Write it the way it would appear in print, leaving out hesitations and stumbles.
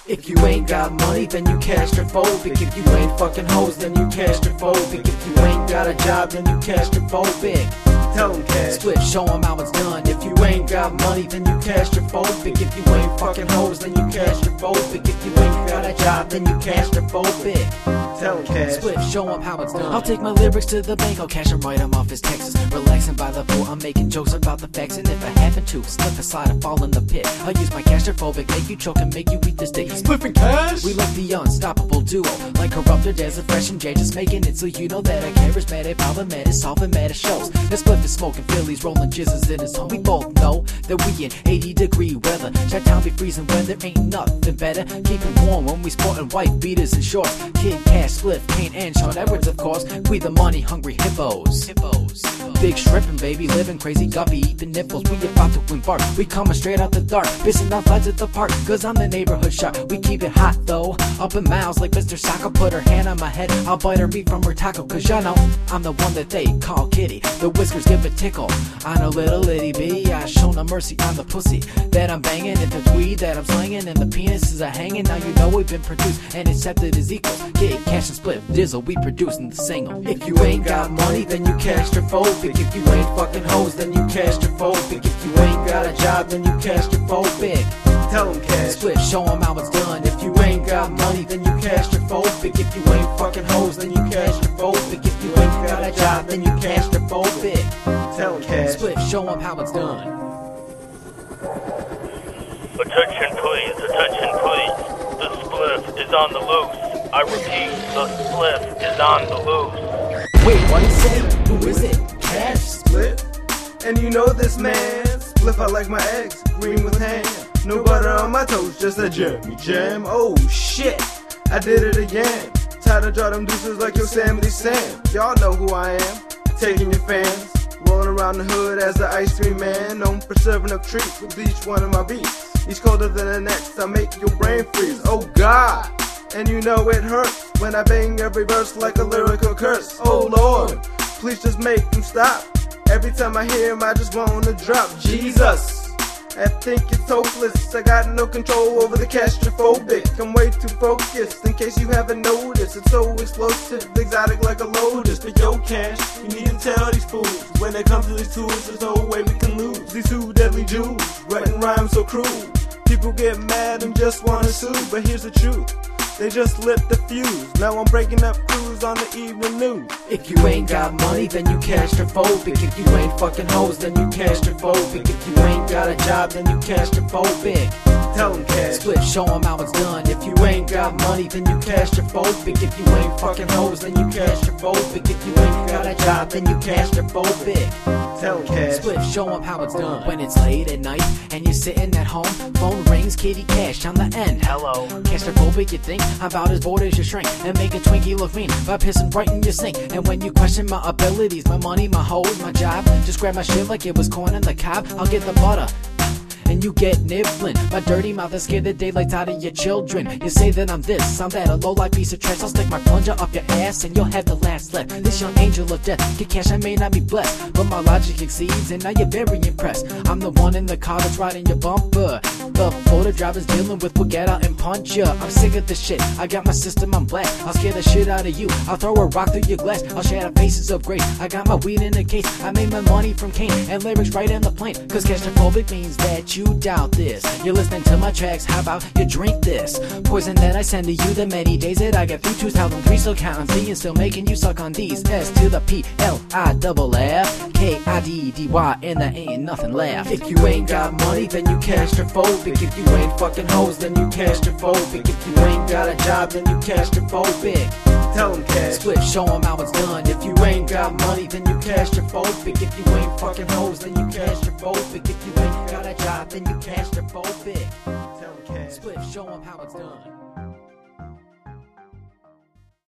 If you ain't got money, then you claustrophobic. If you ain't fucking hoes, then you claustrophobic. If you ain't got a job, then you claustrophobic. Tell them cash. Split, show them how it's done. If you ain't got money, then you claustrophobic. If you ain't fucking hoes, then you claustrophobic. If you ain't got a job, then you claustrophobic. Tell them cash. Split, show them how it's done. I'll take my lyrics to the bank, I'll cash them right, I'm off his taxes. Relaxing by the pool, I'm making jokes about the facts. And if I happen to slip and slide and fall in the pit, I'll use my claustrophobic, make you choke and make you eat the stick. Spliffing cash. We like the unstoppable duo, like Corrupted as a Fresh and J, just making it so you know that I charismatic, problematic, solving matter shows. This Spliff is smoking Phillies, rolling jizzes in his home. We both know that we in 80-degree weather. Chi-town be freezing when there ain't nothing better. Keeping warm when we sporting white beaters and shorts. Kid Cash, Spliff, Kane, and Sean Edwards, of course. We the money-hungry hippos. Big shrimpin', baby, living crazy, guppy, eating nipples. We about to embark, we coming straight out the dark, pissing off lights at the park, cause I'm the neighborhood shark. We keep it hot though, up in miles like Mr. Socko. Put her hand on my head, I'll bite her meat from her taco, cause y'all know I'm the one that they call kitty. The whiskers give a tickle on a little itty bitty. I show no mercy on the pussy that I'm banging, and the tweed that I'm slinging, and the penises are hanging. Now you know we've been produced and accepted as equals. Kid Cash and Spliff Dizzle, we producing the single. If you ain't got money, then you claustrophobic. If you ain't fucking hoes, then you claustrophobic. If you ain't got a job, then you claustrophobic. Tell them cash. Split, show them how it's done. If you ain't got money, then you claustrophobic. If you ain't fucking hoes, then you claustrophobic. If you ain't got a job, then you claustrophobic. Tell them cash. Split, show them how it's done. Attention please, attention please. The spliff is on the loose. I repeat, the spliff is on the loose. Wait, what he say? Who is it? Cash? Spliff. And you know this man. Spliff, I like my eggs green with ham. No butter on my toast, just a jammy jam. Oh shit, I did it again. Time to draw them deuces like Yosemite Sam. Y'all know who I am. Taking your fans. Rolling around the hood as the ice cream man. Known for serving up treats with each one of my beats. Each colder than the next, I make your brain freeze. Oh God, and you know it hurts when I bang every verse like a lyrical curse. Oh Lord, please just make them stop. Every time I hear him, I just wanna drop. Jesus, I think it's hopeless. I got no control over the claustrophobic. I'm way too focused. In case you haven't noticed, it's so explosive, exotic like a lotus. But yo, Cash, you need to tell these fools when it comes to these tools, there's no way we can lose. These two deadly Jews, writing rhymes so cruel. People get mad and just wanna sue, but here's the truth. They just lit the fuse. Now I'm breaking up crews on the evening news. If you ain't got money, then you claustrophobic. If you ain't fucking hoes, then you claustrophobic. If you ain't got a job, then you claustrophobic. Tell them cash. Split, show them how it's done. If you ain't got money, then you claustrophobic. If you ain't fucking hoes, then you claustrophobic. If you ain't got a job, then you claustrophobic. Tell them cash. Split, show them how it's done. When it's late at night and you're sitting at home, phone rings, Kitty Cash on the end. Hello. Claustrophobic, you think? I'm about as bored as your shrink, and make a Twinkie look mean by pissing right in your sink. And when you question my abilities, my money, my hoes, my job, just grab my shit like it was corn on the cob. I'll get the butter and you get nibbling. My dirty mouth has scared the daylights out of your children. You say that I'm this, I'm that, a low-life piece of trash. I'll stick my plunger up your ass and you'll have the last laugh. This young angel of death, Kid Cash, I may not be blessed, but my logic exceeds and now you're very impressed. I'm the one in the car that's riding your bumper. The photo driver's dealing with will get out and punch ya. I'm sick of this shit, I got my system on blast. I'll scare the shit out of you, I'll throw a rock through your glass. I'll shatter faces of grace, I got my weed in a case. I made my money from Kane and lyrics right in the plane. Cause claustrophobic means that you doubt this. You're listening to my tracks, how about you drink this poison that I send to you? The many days that I get through 2003, still counting Z and still making you suck on these. S to the P-L-I-F-F K-I-D-D-Y and there ain't nothing left. If you ain't got money, then you claustrophobic. If you ain't fucking hoes, then you claustrophobic. If you ain't got a job, then you claustrophobic. Tell them cash. Split, show them how it's done. If you ain't got money, then you claustrophobic. If you ain't fucking hoes, then you claustrophobic. If you ain't got a job, then you claustrophobic. Tell them cash. Split, show them how it's done.